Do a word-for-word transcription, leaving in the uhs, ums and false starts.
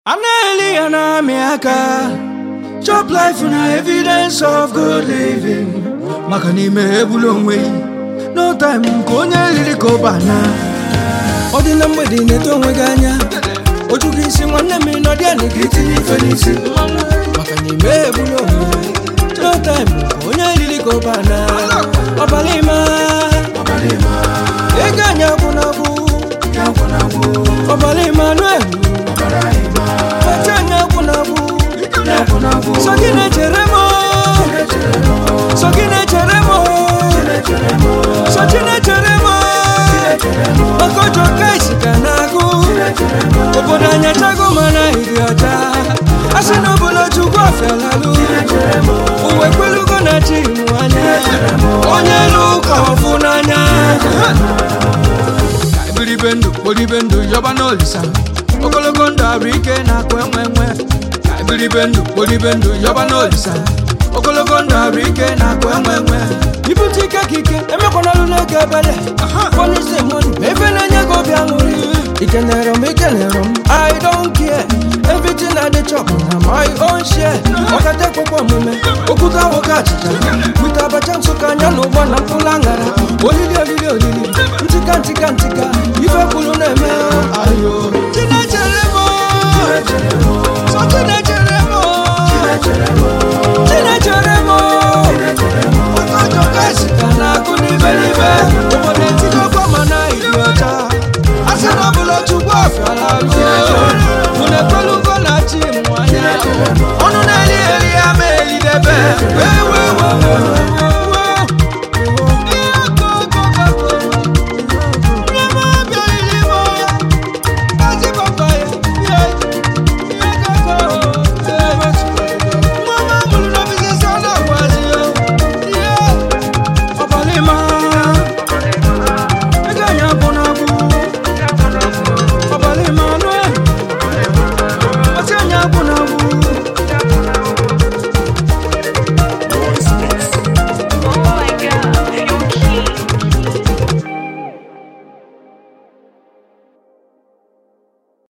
Aneli Anamiaka, chop life na evidence of good living. Makani me ebulo onwe, no time konye lili kobana. Odi na mwedi neto onwe ganya, ojugi isi nwanne mi no dia nikiti nifenisi. Makani me ebulo onwe, no time konye lili kobana. Obalima, obalima, eganya kunabu, kunabu, obalima nuelu. Sogine cheremo, sogine cheremo, sogine cheremo. Makojo kaisi kanaku, obodanya chago mana idiota. Asino bolo chukwa felalu, uwe kwelu kona chimu anya. Onye luka wafunanya. Kaibili bendu, boli bendu, yoba no lisa. Okolokonda rike na kwe mwe mwe. Bili bendu, boli bendu, yoba no lisa. Okolokonda rike na kwe mwe mwe. Ibutika kike, eme kona lule kebele. One is the money, even a nyago biamuri. Ikenerom, ikenerom, I don't care. Everything I dey chop na my own share. Okate kwa kwa mume, okuta wakachita. Wita bachansu kanya no wana kulangara.